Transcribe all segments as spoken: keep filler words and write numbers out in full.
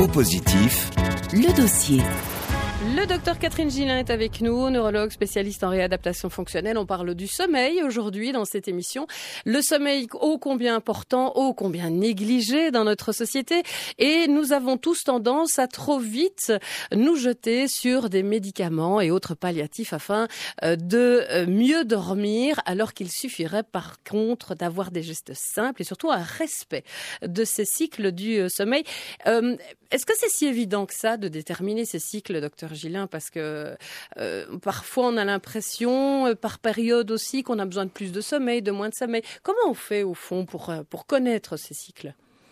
Éco Positif, le dossier. Le docteur Catherine Gillin est avec nous, neurologue spécialiste en réadaptation fonctionnelle. On parle du sommeil aujourd'hui dans cette émission. Le sommeil ô combien important, ô combien négligé dans notre société. Et nous avons tous tendance à trop vite nous jeter sur des médicaments et autres palliatifs afin de mieux dormir, alors qu'il suffirait par contre d'avoir des gestes simples et surtout un respect de ces cycles du sommeil. Euh, est-ce que c'est si évident que ça de déterminer ces cycles, docteur Gillin, parce que euh, parfois on a l'impression, euh, par période aussi, qu'on a besoin de plus de sommeil, de moins de sommeil. Comment on fait au fond pour, euh, pour connaître ces cycles ?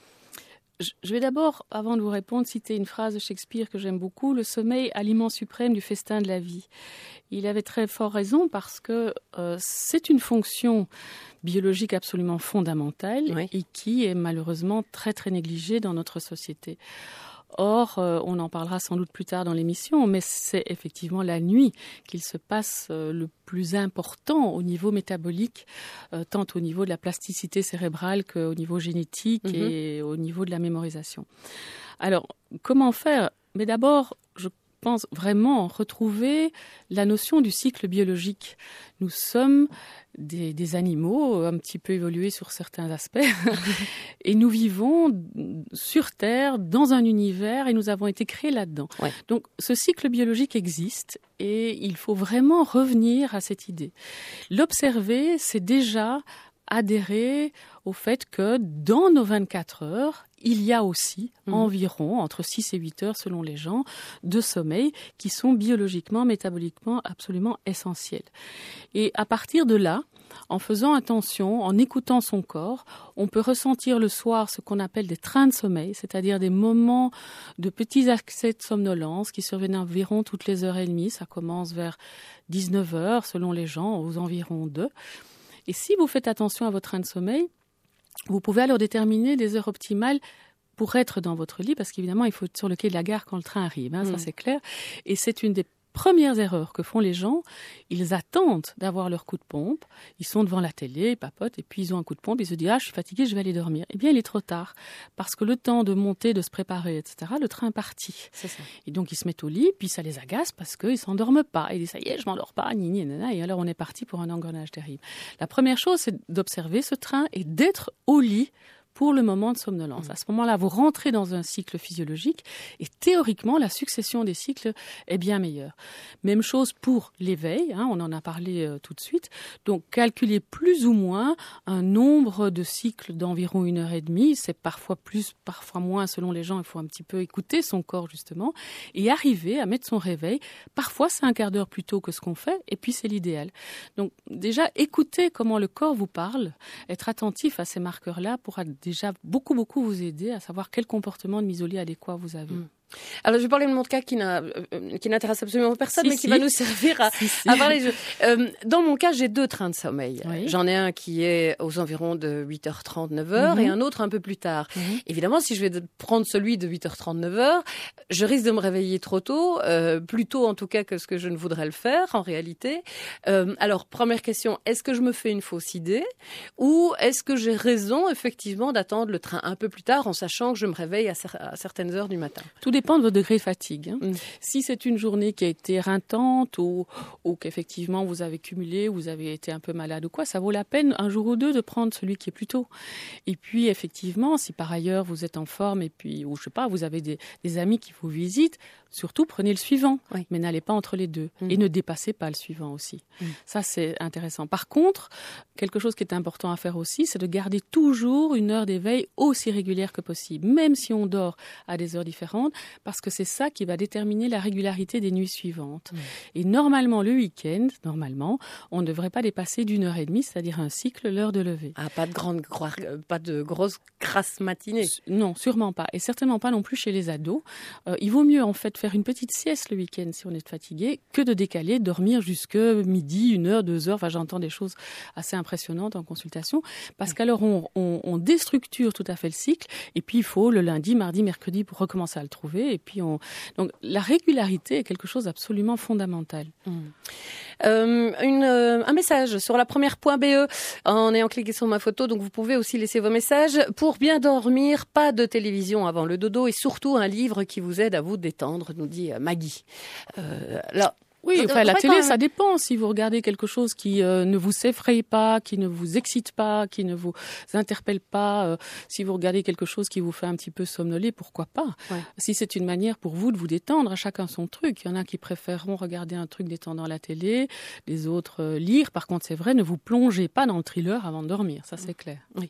Je vais d'abord, avant de vous répondre, citer une phrase de Shakespeare que j'aime beaucoup. Le sommeil, aliment suprême du festin de la vie. Il avait très fort raison parce que euh, c'est une fonction biologique absolument fondamentale, oui, et qui est malheureusement très très négligée dans notre société. Or, euh, on en parlera sans doute plus tard dans l'émission, mais c'est effectivement la nuit qu'il se passe euh, le plus important au niveau métabolique, euh, tant au niveau de la plasticité cérébrale qu'au niveau génétique, mmh. et au niveau de la mémorisation. Alors, comment faire ? Mais d'abord, je pense vraiment retrouver la notion du cycle biologique. Nous sommes des, des animaux un petit peu évolués sur certains aspects et nous vivons sur Terre dans un univers et nous avons été créés là-dedans. Ouais. Donc ce cycle biologique existe et il faut vraiment revenir à cette idée. L'observer, c'est déjà adhérer au fait que dans nos vingt-quatre heures, il y a aussi mmh. environ entre six et huit heures selon les gens de sommeil qui sont biologiquement, métaboliquement absolument essentiels. Et à partir de là, en faisant attention, en écoutant son corps, on peut ressentir le soir ce qu'on appelle des trains de sommeil, c'est-à-dire des moments de petits accès de somnolence qui surviennent environ toutes les heures et demie. Ça commence vers dix-neuf heures selon les gens, aux environs d'eux. Et si vous faites attention à votre train de sommeil, vous pouvez alors déterminer des heures optimales pour être dans votre lit, parce qu'évidemment, il faut être sur le quai de la gare quand le train arrive, hein, mmh. ça c'est clair. Et c'est une des premières erreurs que font les gens. Ils attendent d'avoir leur coup de pompe, ils sont devant la télé, ils papotent, et puis ils ont un coup de pompe, ils se disent « Ah, je suis fatigué, je vais aller dormir ». Eh bien, il est trop tard, parce que le temps de monter, de se préparer, et cetera, le train est parti. C'est ça. Et donc, ils se mettent au lit, puis ça les agace parce qu'ils ne s'endorment pas. Ils disent « Ça y est, je ne m'endors pas, ni, ni, nana ». Et alors, on est parti pour un engrenage terrible. La première chose, c'est d'observer ce train et d'être au lit pour le moment de somnolence. Mmh. À ce moment-là, vous rentrez dans un cycle physiologique et théoriquement, la succession des cycles est bien meilleure. Même chose pour l'éveil, hein, on en a parlé euh, tout de suite. Donc, calculer plus ou moins un nombre de cycles d'environ une heure et demie. C'est parfois plus, parfois moins selon les gens. Il faut un petit peu écouter son corps, justement, et arriver à mettre son réveil. Parfois, c'est un quart d'heure plus tôt que ce qu'on fait, et puis c'est l'idéal. Donc, déjà, écoutez comment le corps vous parle, être attentif à ces marqueurs-là pourra déjà beaucoup, beaucoup vous aider à savoir quel comportement de mise au lit adéquat vous avez. Mmh. Alors, je vais parler de mon cas qui, n'a, euh, qui n'intéresse absolument personne, si, mais qui si. va nous servir à, si, si. à parler. Euh, dans mon cas, j'ai deux trains de sommeil. Oui. J'en ai un qui est aux environs de huit heures trente, neuf heures, mm-hmm. et un autre un peu plus tard. Mm-hmm. Évidemment, si je vais prendre celui de huit heures trente, neuf heures, je risque de me réveiller trop tôt, euh, plus tôt en tout cas que ce que je ne voudrais le faire, en réalité. Euh, alors, première question, est-ce que je me fais une fausse idée ou est-ce que j'ai raison, effectivement, d'attendre le train un peu plus tard en sachant que je me réveille à, cer- à certaines heures du matin ? Tout dépend de votre degré de fatigue. Hein. Mmh. Si c'est une journée qui a été éreintante ou, ou qu'effectivement vous avez cumulé, vous avez été un peu malade ou quoi, ça vaut la peine un jour ou deux de prendre celui qui est plus tôt. Et puis effectivement, si par ailleurs vous êtes en forme et puis, ou je sais pas, vous avez des, des amis qui vous visitent, surtout prenez le suivant, oui. mais n'allez pas entre les deux. Mmh. Et ne dépassez pas le suivant aussi. Mmh. Ça, c'est intéressant. Par contre, quelque chose qui est important à faire aussi, c'est de garder toujours une heure d'éveil aussi régulière que possible, même si on dort à des heures différentes, parce que c'est ça qui va déterminer la régularité des nuits suivantes. Mmh. Et normalement, le week-end, normalement, on ne devrait pas dépasser d'une heure et demie, c'est-à-dire un cycle, l'heure de lever. Ah, pas de grande, pas de grosse crasse matinée. Non, sûrement pas. Et certainement pas non plus chez les ados. Euh, il vaut mieux, en fait, faire une petite sieste le week-end si on est fatigué, que de décaler, dormir jusque midi, une heure, deux heures. Enfin, j'entends des choses assez impressionnantes en consultation, parce mmh. qu'alors on, on, on déstructure tout à fait le cycle, et puis il faut le lundi, mardi, mercredi pour recommencer à le trouver. retrouver. Et puis on... Donc la régularité est quelque chose d'absolument fondamental. Mmh. Euh, une, euh, un message sur la première point B E en ayant cliqué sur ma photo, donc vous pouvez aussi laisser vos messages. Pour bien dormir, pas de télévision avant le dodo et surtout un livre qui vous aide à vous détendre, nous dit Maggie. Euh, là, Oui, enfin, la télé, ça dépend. Si vous regardez quelque chose qui euh, ne vous effraie pas, qui ne vous excite pas, qui ne vous interpelle pas, euh, si vous regardez quelque chose qui vous fait un petit peu somnoler, pourquoi pas? Ouais. Si c'est une manière pour vous de vous détendre, à chacun son truc. Il y en a qui préféreront regarder un truc détendant à la télé, les autres euh, lire. Par contre, c'est vrai, ne vous plongez pas dans le thriller avant de dormir. Ça, c'est clair. Oui.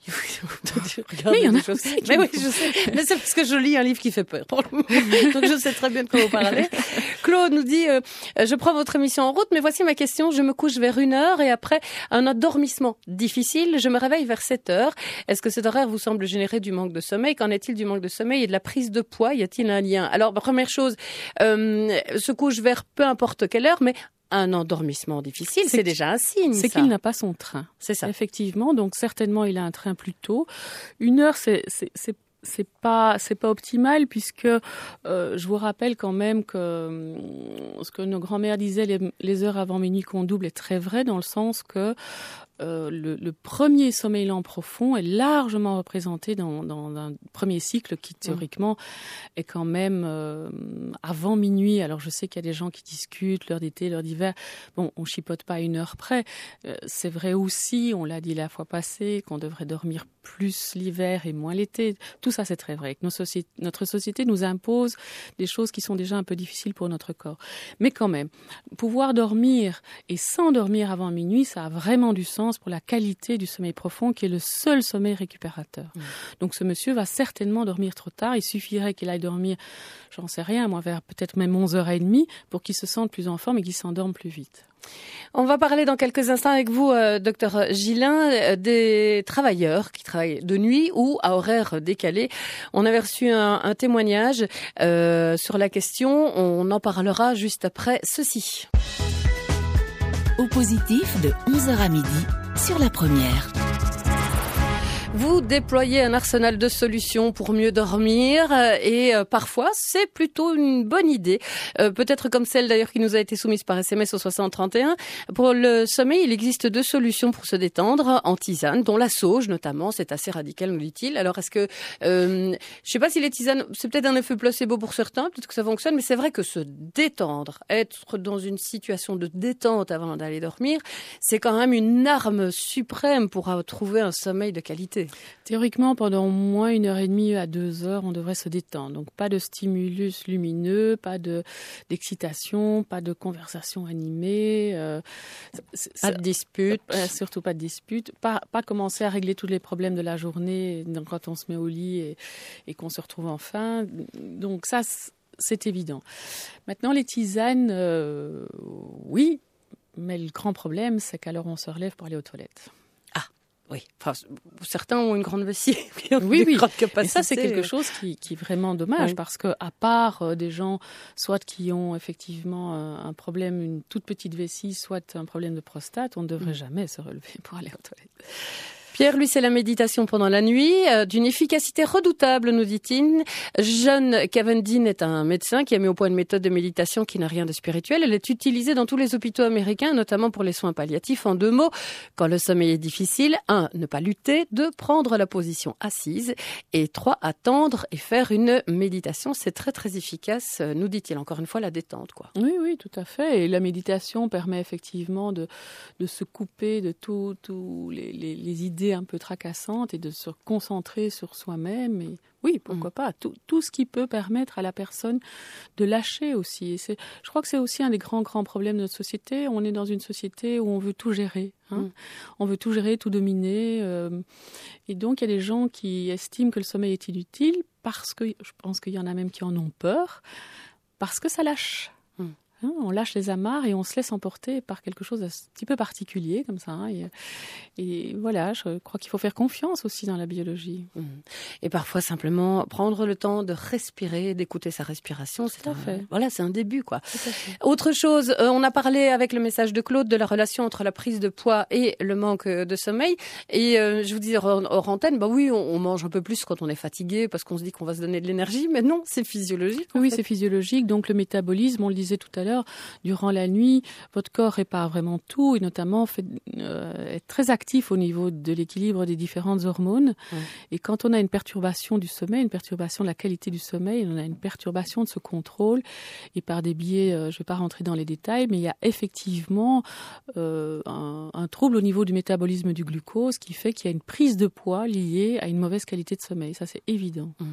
Mais il y en a choses. Mais oui, je sais. Mais c'est parce que je lis un livre qui fait peur. Pour le moment. Donc, je sais très bien de quoi vous parlez. Claude nous dit, euh, je prends votre émission en route, mais voici ma question. Je me couche vers une heure et après un endormissement difficile, je me réveille vers sept heures. Est-ce que cet horaire vous semble générer du manque de sommeil? Qu'en est-il du manque de sommeil et de la prise de poids? Y a-t-il un lien? Alors, première chose, euh, se couche vers peu importe quelle heure, mais un endormissement difficile, c'est, c'est déjà un signe. C'est ça. Qu'il n'a pas son train. C'est ça. Effectivement, donc certainement il a un train plus tôt. Une heure, c'est, c'est, c'est c'est pas c'est pas optimal puisque euh, je vous rappelle quand même que euh, ce que nos grands-mères disaient, les, les heures avant minuit qu'on double, est très vrai dans le sens que Euh, le, le premier sommeil lent profond est largement représenté dans, dans un premier cycle qui théoriquement mmh. est quand même euh, avant minuit. Alors je sais qu'il y a des gens qui discutent l'heure d'été, l'heure d'hiver. Bon, on chipote pas à une heure près. Euh, c'est vrai aussi, on l'a dit la fois passée, qu'on devrait dormir plus l'hiver et moins l'été. Tout ça c'est très vrai. Que nos sociétés, notre société nous impose des choses qui sont déjà un peu difficiles pour notre corps. Mais quand même, pouvoir dormir et s'endormir avant minuit, ça a vraiment du sens pour la qualité du sommeil profond qui est le seul sommeil récupérateur. Mmh. Donc ce monsieur va certainement dormir trop tard. Il suffirait qu'il aille dormir, j'en sais rien, moi vers peut-être même onze heures trente pour qu'il se sente plus en forme et qu'il s'endorme plus vite. On va parler dans quelques instants avec vous, euh, docteur Gillin, euh, des travailleurs qui travaillent de nuit ou à horaire décalé. On avait reçu un, un témoignage euh, sur la question. On en parlera juste après ceci. Au positif de onze heures à midi sur la première. Vous déployez un arsenal de solutions pour mieux dormir et euh, parfois c'est plutôt une bonne idée. Euh, peut-être comme celle d'ailleurs qui nous a été soumise par S M S au soixante trente et un. Pour le sommeil, il existe deux solutions pour se détendre en tisane, dont la sauge notamment. C'est assez radical, nous dit-il. Alors est-ce que, euh, je sais pas si les tisanes, c'est peut-être un effet placebo pour certains, peut-être que ça fonctionne, mais c'est vrai que se détendre, être dans une situation de détente avant d'aller dormir, c'est quand même une arme suprême pour trouver un sommeil de qualité. Théoriquement, pendant au moins une heure et demie à deux heures, on devrait se détendre. Donc, pas de stimulus lumineux, pas de d'excitation, pas de conversation animée, euh, pas de dispute, euh, surtout pas de dispute, pas pas commencer à régler tous les problèmes de la journée quand on se met au lit et, et qu'on se retrouve enfin. Donc ça, c'est évident. Maintenant, les tisanes, euh, oui, mais le grand problème, c'est qu'alors on se relève pour aller aux toilettes. Oui, enfin, certains ont une grande vessie. Oui, oui. Et ça, c'est quelque chose qui, qui est vraiment dommage oui. parce que, à part euh, des gens, soit qui ont effectivement euh, un problème, une toute petite vessie, soit un problème de prostate, on ne devrait mmh. jamais se relever pour aller aux toilettes. Pierre, lui, c'est la méditation pendant la nuit, euh, d'une efficacité redoutable, nous dit-il. John Cavendin est un médecin qui a mis au point une méthode de méditation qui n'a rien de spirituel. Elle est utilisée dans tous les hôpitaux américains, notamment pour les soins palliatifs. En deux mots, quand le sommeil est difficile, un, ne pas lutter, deux, prendre la position assise, et trois, attendre et faire une méditation. C'est très, très efficace, nous dit-il. Encore une fois, la détente, quoi. Oui, oui, tout à fait. Et la méditation permet effectivement de, de se couper de tous tout les, les, les idées un peu tracassante et de se concentrer sur soi-même. Et oui, pourquoi mmh. pas. Tout, tout ce qui peut permettre à la personne de lâcher aussi. Et c'est, je crois que c'est aussi un des grands, grands problèmes de notre société. On est dans une société où on veut tout gérer. Hein. Mmh. On veut tout gérer, tout dominer. Euh, et donc, il y a des gens qui estiment que le sommeil est inutile parce que, je pense qu'il y en a même qui en ont peur, parce que ça lâche. Mmh. Hein, on lâche les amarres et on se laisse emporter par quelque chose d'un petit peu particulier comme ça. Hein, et, et voilà, je crois qu'il faut faire confiance aussi dans la biologie. Mmh. Et parfois simplement prendre le temps de respirer, d'écouter sa respiration, c'est Tout à un, fait. voilà, c'est un début, quoi. Tout à fait. Autre chose, euh, on a parlé avec le message de Claude de la relation entre la prise de poids et le manque de sommeil. Et euh, je vous dis hors, hors antenne, bah oui, on, on mange un peu plus quand on est fatigué parce qu'on se dit qu'on va se donner de l'énergie, mais non, c'est physiologique. Oui, fait. c'est physiologique. Donc le métabolisme, on le disait tout à l'heure, durant la nuit, votre corps répare vraiment tout et notamment fait, euh, est très actif au niveau de l'équilibre des différentes hormones. Ouais. Et quand on a une perturbation du sommeil, une perturbation de la qualité du sommeil, on a une perturbation de ce contrôle. Et par des biais, euh, je ne vais pas rentrer dans les détails, mais il y a effectivement euh, un, un trouble au niveau du métabolisme du glucose qui fait qu'il y a une prise de poids liée à une mauvaise qualité de sommeil. Ça, c'est évident. Mmh.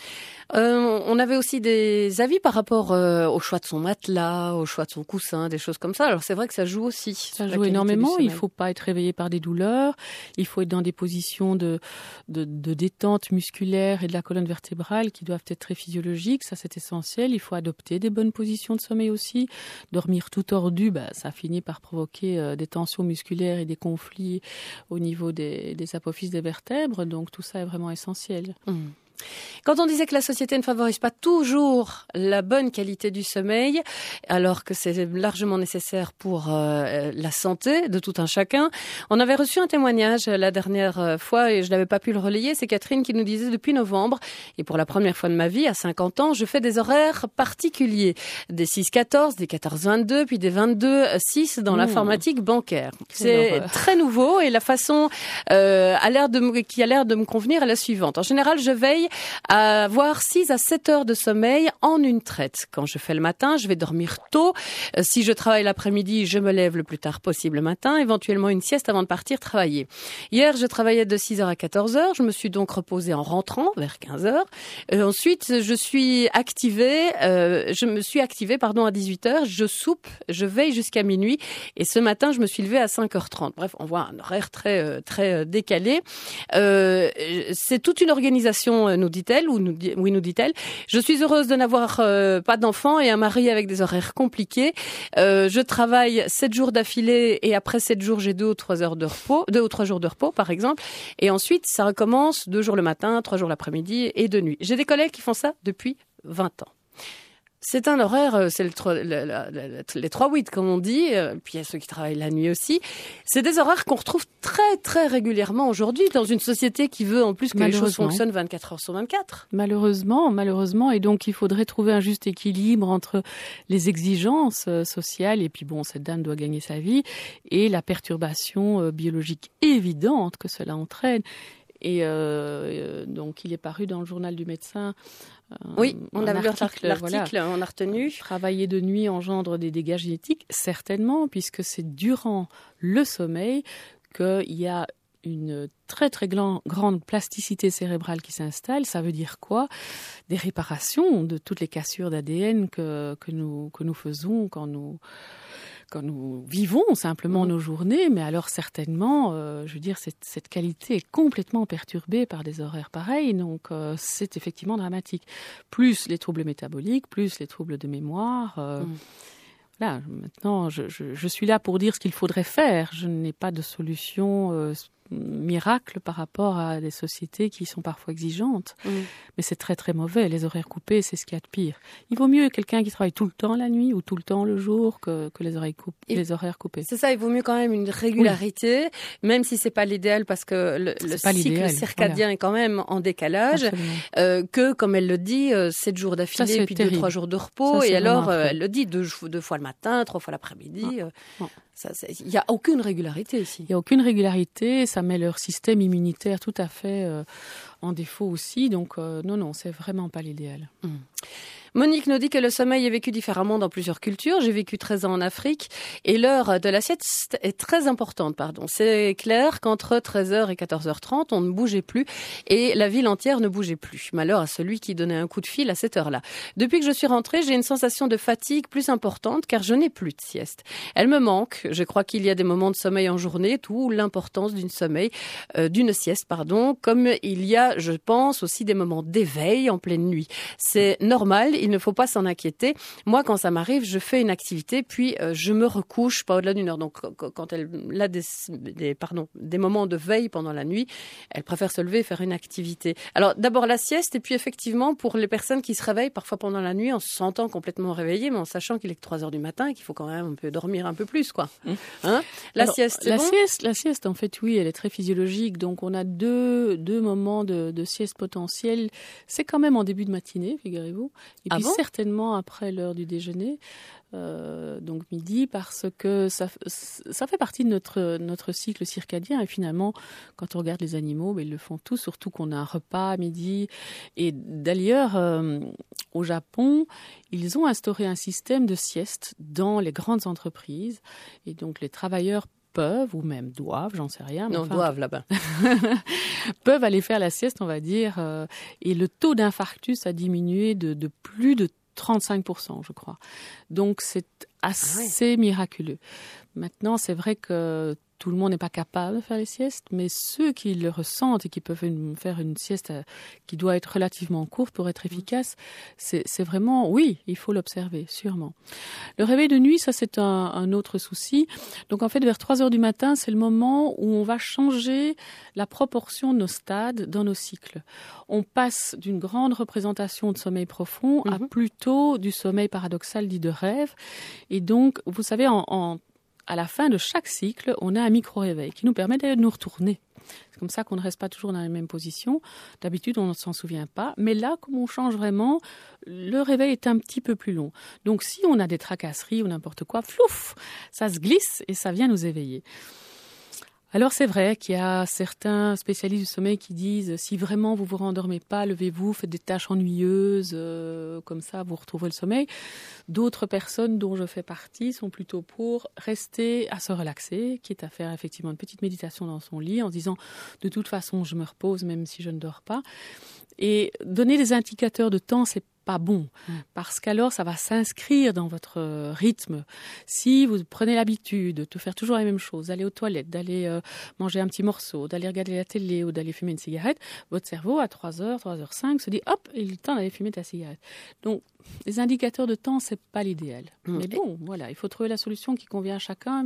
Euh, on avait aussi des avis par rapport euh, au choix de son matelas, au choix de son coussin, des choses comme ça. Alors c'est vrai que ça joue aussi. Ça joue énormément. Il ne faut pas être réveillé par des douleurs. Il faut être dans des positions de, de, de détente musculaire et de la colonne vertébrale qui doivent être très physiologiques. Ça, c'est essentiel. Il faut adopter des bonnes positions de sommeil aussi. Dormir tout tordu, bah, ça finit par provoquer euh, des tensions musculaires et des conflits au niveau des, des apophyses des vertèbres. Donc tout ça est vraiment essentiel. Mmh. Quand on disait que la société ne favorise pas toujours la bonne qualité du sommeil, alors que c'est largement nécessaire pour euh, la santé de tout un chacun, on avait reçu un témoignage la dernière fois et je n'avais pas pu le relayer. C'est Catherine qui nous disait depuis novembre, et pour la première fois de ma vie, à cinquante ans, je fais des horaires particuliers. Des six quatorze, des quatorze vingt-deux, puis des vingt-deux six dans mmh. l'informatique bancaire. C'est très nouveau et la façon euh, a l'air de me, qui a l'air de me convenir est la suivante. En général, je veille à avoir six à sept heures de sommeil en une traite. Quand je fais le matin, je vais dormir tôt. Si je travaille l'après-midi, je me lève le plus tard possible le matin, éventuellement une sieste avant de partir travailler. Hier, je travaillais de six heures à quatorze heures. Je me suis donc reposée en rentrant vers quinze heures. Euh, ensuite, je suis activée, euh, je me suis activée, pardon, à dix-huit heures. Je soupe, je veille jusqu'à minuit. Et ce matin, je me suis levée à cinq heures trente. Bref, on voit un horaire très, très décalé. Euh, c'est toute une organisation, nous dit-elle, ou nous dit, oui, nous dit-elle. Je suis heureuse de n'avoir euh, pas d'enfants et un mari avec des horaires compliqués. Euh, je travaille sept jours d'affilée et après sept jours, j'ai deux ou trois heures de repos, deux ou trois jours de repos, par exemple. Et ensuite, ça recommence deux jours le matin, trois jours l'après-midi et de nuit. J'ai des collègues qui font ça depuis vingt ans. C'est un horaire, c'est le, le, le, le, les trois huit comme on dit, puis il y a ceux qui travaillent la nuit aussi. C'est des horaires qu'on retrouve très très régulièrement aujourd'hui dans une société qui veut en plus que les choses fonctionnent vingt-quatre heures sur vingt-quatre. Malheureusement, malheureusement, et donc il faudrait trouver un juste équilibre entre les exigences sociales, et puis bon, cette dame doit gagner sa vie, et la perturbation biologique évidente que cela entraîne. Et euh, donc, il est paru dans le journal du médecin. Euh, oui, on a vu l'article, l'article, voilà. On a retenu. Travailler de nuit engendre des dégâts génétiques, certainement, puisque c'est durant le sommeil qu'il y a une très très grand, grande plasticité cérébrale qui s'installe. Ça veut dire quoi? Des réparations de toutes les cassures d'A D N que, que, nous, que nous faisons quand nous... quand nous vivons simplement mmh. nos journées, mais alors certainement, euh, je veux dire, cette, cette qualité est complètement perturbée par des horaires pareils, donc euh, c'est effectivement dramatique. Plus les troubles métaboliques, plus les troubles de mémoire. Euh, mmh. Voilà, maintenant, je, je, je suis là pour dire ce qu'il faudrait faire. Je n'ai pas de solution euh, miracle par rapport à des sociétés qui sont parfois exigeantes. Mmh. Mais c'est très très mauvais. Les horaires coupés, c'est ce qu'il y a de pire. Il vaut mieux quelqu'un qui travaille tout le temps la nuit ou tout le temps le jour que, que les, oreilles coup- les horaires coupés. C'est ça, il vaut mieux quand même une régularité, oui. même si c'est pas l'idéal parce que le, le cycle circadien voilà. est quand même en décalage, euh, que comme elle le dit, euh, sept jours d'affilée ça, puis terrible. deux trois jours de repos ça, et alors euh, elle le dit deux, deux fois le matin, trois fois l'après-midi. Ah. Euh, ah. Il n'y a aucune régularité ici. Il n'y a aucune régularité, ça met leur système immunitaire tout à fait euh, en défaut aussi. Donc euh, non, non, c'est vraiment pas l'idéal. Mmh. Monique nous dit que le sommeil est vécu différemment dans plusieurs cultures. J'ai vécu treize ans en Afrique et l'heure de la sieste est très importante. Pardon. C'est clair qu'entre treize heures et quatorze heures trente, on ne bougeait plus et la ville entière ne bougeait plus. Malheur à celui qui donnait un coup de fil à cette heure-là. Depuis que je suis rentrée, j'ai une sensation de fatigue plus importante car je n'ai plus de sieste. Elle me manque. Je crois qu'il y a des moments de sommeil en journée, d'où l'importance d'une sommeil, euh, d'une sieste, pardon, comme il y a, je pense, aussi des moments d'éveil en pleine nuit. C'est normal. il ne faut pas s'en inquiéter. Moi, quand ça m'arrive, je fais une activité, puis euh, je me recouche pas au-delà d'une heure. Donc, quand elle a des, des, pardon, des moments de veille pendant la nuit, elle préfère se lever et faire une activité. Alors, d'abord la sieste, et puis effectivement, pour les personnes qui se réveillent parfois pendant la nuit en se sentant complètement réveillées, mais en sachant qu'il est que trois heures du matin et qu'il faut quand même un peu dormir un peu plus, quoi. Hein? La Alors, sieste, c'est la bon sieste, la sieste, en fait, oui, elle est très physiologique. Donc, on a deux, deux moments de, de sieste potentiels. C'est quand même en début de matinée, figurez-vous. Et Ah puis, bon certainement après l'heure du déjeuner. Euh, donc midi, parce que ça, ça fait partie de notre, notre cycle circadien. Et finalement, quand on regarde les animaux, ben, ils le font tous, surtout qu'on a un repas à midi. Et d'ailleurs, euh, au Japon, ils ont instauré un système de sieste dans les grandes entreprises. Et donc, les travailleurs peuvent, ou même doivent, j'en sais rien. Non, enfin, doivent là-bas. peuvent aller faire la sieste, on va dire. Euh, et le taux d'infarctus a diminué de, de plus de trente-cinq pour cent, je crois. Donc, c'est assez ah ouais. miraculeux. Maintenant, c'est vrai que tout le monde n'est pas capable de faire les siestes, mais ceux qui le ressentent et qui peuvent une, faire une sieste qui doit être relativement courte pour être efficace, c'est, c'est vraiment, oui, il faut l'observer, sûrement. Le réveil de nuit, ça c'est un, un autre souci. Donc en fait, vers trois heures du matin, c'est le moment où on va changer la proportion de nos stades dans nos cycles. On passe d'une grande représentation de sommeil profond mm-hmm. à plutôt du sommeil paradoxal dit de rêve. Et donc, vous savez, en, en à la fin de chaque cycle, on a un micro-réveil qui nous permet d'ailleurs de nous retourner. C'est comme ça qu'on ne reste pas toujours dans la même position. D'habitude, on ne s'en souvient pas. Mais là, comme on change vraiment, le réveil est un petit peu plus long. Donc, si on a des tracasseries ou n'importe quoi, flouf, ça se glisse et ça vient nous éveiller. Alors c'est vrai qu'il y a certains spécialistes du sommeil qui disent si vraiment vous vous rendormez pas, levez-vous, faites des tâches ennuyeuses, euh, comme ça vous retrouvez le sommeil. D'autres personnes dont je fais partie sont plutôt pour rester à se relaxer, quitte à faire effectivement une petite méditation dans son lit en se disant de toute façon je me repose même si je ne dors pas. Et donner des indicateurs de temps, c'est pas bon, parce qu'alors ça va s'inscrire dans votre rythme. Si vous prenez l'habitude de faire toujours la même chose, d'aller aux toilettes, d'aller euh, manger un petit morceau, d'aller regarder la télé ou d'aller fumer une cigarette, votre cerveau à trois heures, trois heures cinq se dit hop, il est temps d'aller fumer ta cigarette. Donc les indicateurs de temps, c'est pas l'idéal. Mmh. Mais bon, voilà, il faut trouver la solution qui convient à chacun.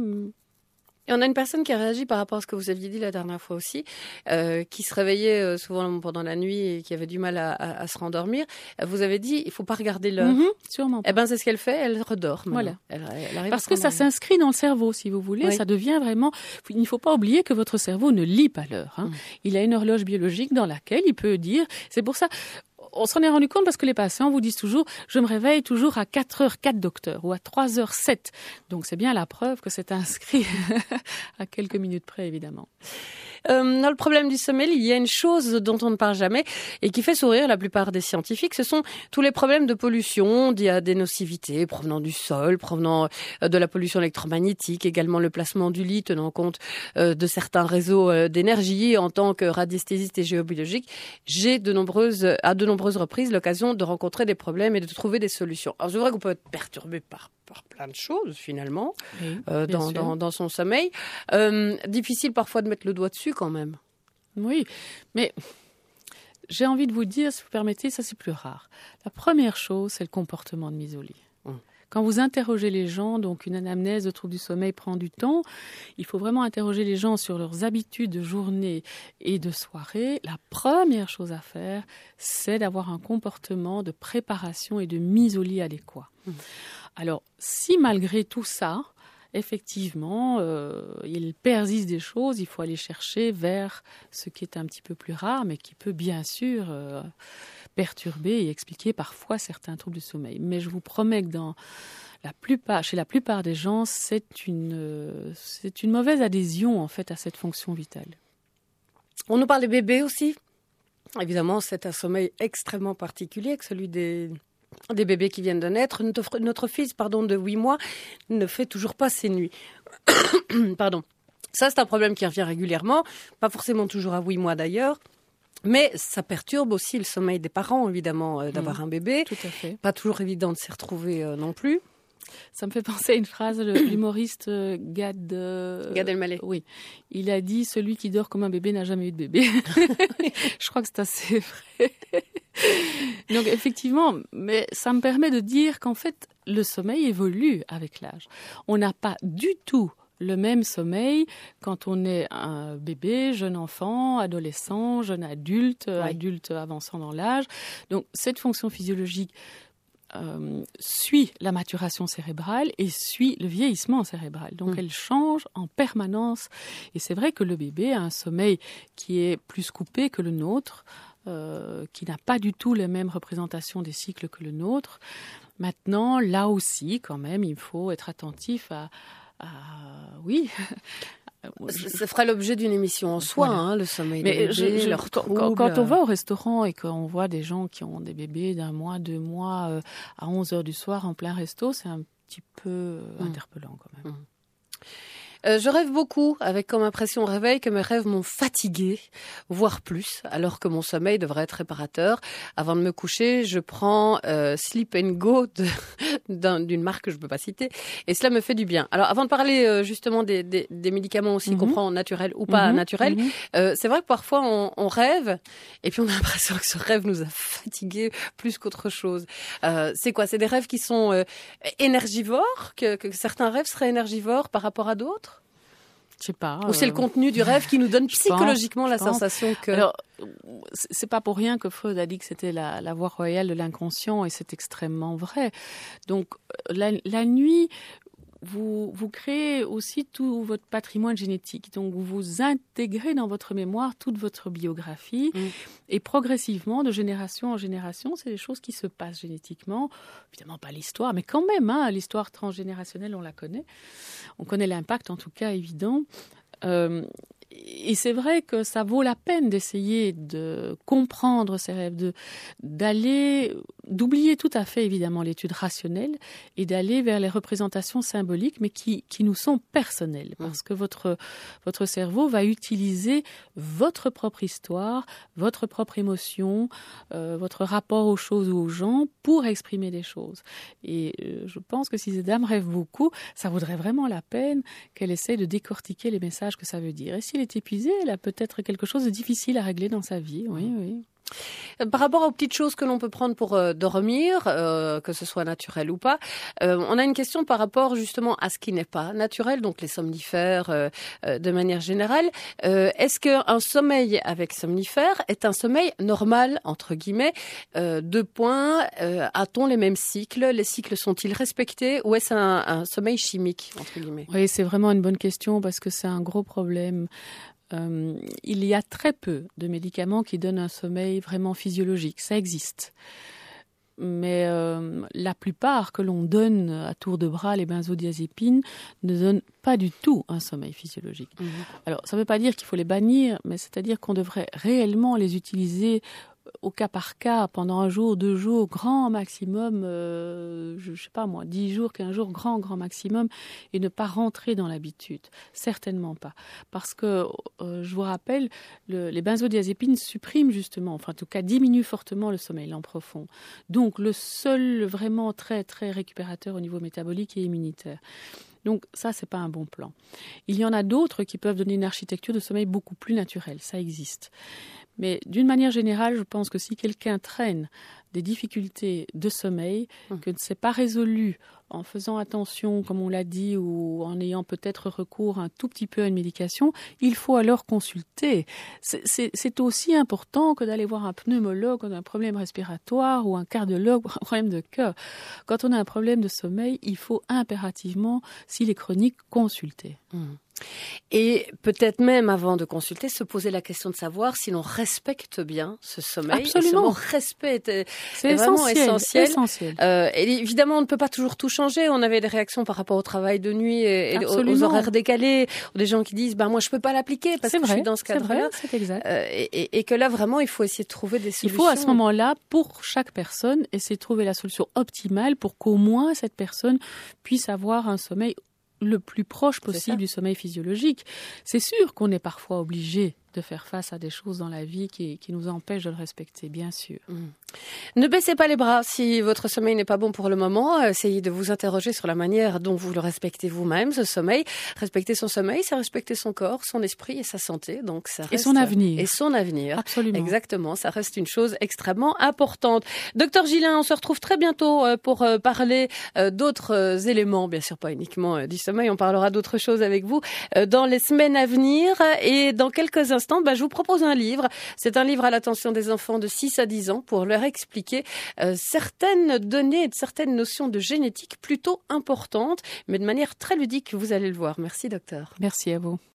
Et on a une personne qui a réagi par rapport à ce que vous aviez dit la dernière fois aussi, euh, qui se réveillait euh, souvent pendant la nuit et qui avait du mal à, à, à se rendormir. Vous avez dit, il ne faut pas regarder l'heure. Mmh, sûrement pas. Eh ben, c'est ce qu'elle fait, elle redort. Voilà. Elle, elle arrive Parce que ça s'inscrit dans le cerveau, si vous voulez. Oui. Ça devient vraiment... Il ne faut pas oublier que votre cerveau ne lit pas l'heure. Hein. Mmh. Il a une horloge biologique dans laquelle il peut dire... C'est pour ça... On s'en est rendu compte parce que les patients vous disent toujours « je me réveille toujours à quatre heures quatre docteur » ou à trois heures sept. Donc c'est bien la preuve que c'est inscrit à quelques minutes près, évidemment. Euh, dans le problème du sommeil, il y a une chose dont on ne parle jamais et qui fait sourire la plupart des scientifiques, ce sont tous les problèmes de pollution, il y a des nocivités provenant du sol, provenant de la pollution électromagnétique, également le placement du lit, tenant compte euh, de certains réseaux euh, d'énergie. En tant que radiesthésiste et géobiologique, j'ai de nombreuses, à de nombreuses reprises l'occasion de rencontrer des problèmes et de trouver des solutions. Alors c'est vrai qu'on peut être perturbé par par plein de choses, finalement, oui, euh, dans, dans, dans son sommeil. Euh, difficile parfois de mettre le doigt dessus, quand même. Oui, mais j'ai envie de vous dire, si vous permettez, ça c'est plus rare. La première chose, c'est le comportement de mise au lit. Hum. Quand vous interrogez les gens, donc une anamnèse de troubles du sommeil prend du temps, il faut vraiment interroger les gens sur leurs habitudes de journée et de soirée. La première chose à faire, c'est d'avoir un comportement de préparation et de mise au lit adéquat. Hum. Alors, si malgré tout ça, effectivement, euh, il persiste des choses, il faut aller chercher vers ce qui est un petit peu plus rare, mais qui peut bien sûr euh, perturber et expliquer parfois certains troubles du sommeil. Mais je vous promets que dans la plupart, chez la plupart des gens, c'est une, euh, c'est une mauvaise adhésion en fait à cette fonction vitale. On nous parle des bébés aussi. Évidemment, c'est un sommeil extrêmement particulier que celui des... des bébés qui viennent de naître. Notre, notre fils, pardon, de huit mois, ne fait toujours pas ses nuits. Pardon. Ça, c'est un problème qui revient régulièrement, pas forcément toujours à huit mois d'ailleurs, mais ça perturbe aussi le sommeil des parents, évidemment, euh, d'avoir mmh, un bébé. Tout à fait. Pas toujours évident de s'y retrouver euh, non plus. Ça me fait penser à une phrase de l'humoriste Gad... Euh, Gad Elmaleh. Oui. Il a dit « Celui qui dort comme un bébé n'a jamais eu de bébé ». Je crois que c'est assez vrai. Donc effectivement, mais ça me permet de dire qu'en fait, le sommeil évolue avec l'âge. On n'a pas du tout le même sommeil quand on est un bébé, jeune enfant, adolescent, jeune adulte, oui. adulte avançant dans l'âge. Donc cette fonction physiologique euh, suit la maturation cérébrale et suit le vieillissement cérébral. Donc mmh. elle change en permanence. Et c'est vrai que le bébé a un sommeil qui est plus coupé que le nôtre, euh, qui n'a pas du tout les mêmes représentations des cycles que le nôtre. Maintenant, là aussi, quand même, il faut être attentif à Ah oui. Ça fera l'objet d'une émission en soi, voilà. hein, le sommeil des bébés, je, je, leur trouble. Quand, quand on va au restaurant et qu'on voit des gens qui ont des bébés d'un mois, deux mois, euh, à onze heures du soir en plein resto, c'est un petit peu euh, mmh. interpellant quand même. Mmh. Euh, je rêve beaucoup, avec comme impression au réveil que mes rêves m'ont fatiguée, voire plus, alors que mon sommeil devrait être réparateur. Avant de me coucher, je prends euh, Sleep and Go de, d'un, d'une marque que je ne peux pas citer, et cela me fait du bien. Alors, avant de parler euh, justement des, des, des médicaments aussi, mm-hmm. qu'on prend naturels ou pas mm-hmm. naturels, mm-hmm. Euh, c'est vrai que parfois on, on rêve, et puis on a l'impression que ce rêve nous a fatigués plus qu'autre chose. Euh, c'est quoi ? C'est des rêves qui sont euh, énergivores, que, que certains rêves seraient énergivores par rapport à d'autres ? Je sais pas. Ou c'est euh... le contenu du rêve qui nous donne psychologiquement pense, la sensation que... Alors, c'est pas pour rien que Freud a dit que c'était la, la voie royale de l'inconscient, et c'est extrêmement vrai. Donc, la, la nuit... Vous, vous créez aussi tout votre patrimoine génétique. Donc, vous intégrez dans votre mémoire toute votre biographie. Mmh. Et progressivement, de génération en génération, c'est des choses qui se passent génétiquement. Évidemment, pas l'histoire, mais quand même, hein, l'histoire transgénérationnelle, on la connaît. On connaît l'impact, en tout cas, évident. Euh, et c'est vrai que ça vaut la peine d'essayer de comprendre ces rêves, de, d'aller, d'oublier tout à fait évidemment l'étude rationnelle et d'aller vers les représentations symboliques, mais qui, qui nous sont personnelles. Parce que votre, votre cerveau va utiliser votre propre histoire, votre propre émotion, euh, votre rapport aux choses ou aux gens pour exprimer des choses. Et euh, je pense que si ces dames rêvent beaucoup, ça vaudrait vraiment la peine qu'elles essayent de décortiquer les messages que ça veut dire. Et si elle est épuisée, elle a peut-être quelque chose de difficile à régler dans sa vie. Oui, oui. Par rapport aux petites choses que l'on peut prendre pour euh, dormir, euh, que ce soit naturel ou pas, euh, on a une question par rapport justement à ce qui n'est pas naturel, donc les somnifères euh, euh, de manière générale. Euh, est-ce qu'un sommeil avec somnifères est un sommeil normal, entre guillemets, euh, deux points, euh, a-t-on les mêmes cycles? Les cycles sont-ils respectés ou est-ce un, un sommeil chimique, entre guillemets? Oui, c'est vraiment une bonne question parce que c'est un gros problème. Euh, il y a très peu de médicaments qui donnent un sommeil vraiment physiologique. Ça existe. Mais euh, la plupart que l'on donne à tour de bras, les benzodiazépines, ne donnent pas du tout un sommeil physiologique. Mmh. Alors, ça ne veut pas dire qu'il faut les bannir, mais c'est-à-dire qu'on devrait réellement les utiliser au cas par cas, pendant un jour, deux jours, grand maximum, euh, je ne sais pas moi, dix jours, quinze jours, grand, grand maximum, et ne pas rentrer dans l'habitude. Certainement pas. Parce que, euh, je vous rappelle, le, les benzodiazépines suppriment justement, enfin en tout cas diminuent fortement le sommeil lent profond. Donc le seul vraiment très, très récupérateur au niveau métabolique et immunitaire. Donc ça, c'est pas un bon plan. Il y en a d'autres qui peuvent donner une architecture de sommeil beaucoup plus naturelle, ça existe. Mais d'une manière générale, je pense que si quelqu'un traîne des difficultés de sommeil, mmh. que ne s'est pas résolu en faisant attention, comme on l'a dit, ou en ayant peut-être recours un tout petit peu à une médication, il faut alors consulter. C'est, c'est, c'est aussi important que d'aller voir un pneumologue quand on a un problème respiratoire ou un cardiologue ou un problème de cœur. Quand on a un problème de sommeil, il faut impérativement, s'il est chronique, consulter. Mmh. Et peut-être même avant de consulter, se poser la question de savoir si l'on respecte bien ce sommeil. Absolument. Et ce respect est, c'est est vraiment essentiel. essentiel. essentiel. Euh, et évidemment, on ne peut pas toujours tout changer. On avait des réactions par rapport au travail de nuit et, et aux, aux horaires décalés. Des gens qui disent, bah, moi, je ne peux pas l'appliquer parce c'est que vrai, je suis dans ce cadre-là. C'est vrai, c'est exact. Euh, et, et, et que là, vraiment, il faut essayer de trouver des solutions. Il faut à ce moment-là, pour chaque personne, essayer de trouver la solution optimale pour qu'au moins cette personne puisse avoir un sommeil le plus proche possible du sommeil physiologique. C'est sûr qu'on est parfois obligé de faire face à des choses dans la vie qui, qui nous empêchent de le respecter, bien sûr. Mmh. Ne baissez pas les bras si votre sommeil n'est pas bon pour le moment. Essayez de vous interroger sur la manière dont vous le respectez vous-même, ce sommeil. Respecter son sommeil, c'est respecter son corps, son esprit et sa santé. Donc ça reste... Et son avenir. Et son avenir. Absolument. Exactement, ça reste une chose extrêmement importante. Docteur Gillin, on se retrouve très bientôt pour parler d'autres éléments, bien sûr pas uniquement du sommeil, on parlera d'autres choses avec vous dans les semaines à venir. Et dans quelques instants, bah, je vous propose un livre. C'est un livre à l'attention des enfants de six à dix ans pour leur expliquer euh, certaines données et certaines notions de génétique plutôt importantes, mais de manière très ludique, vous allez le voir. Merci docteur. Merci à vous.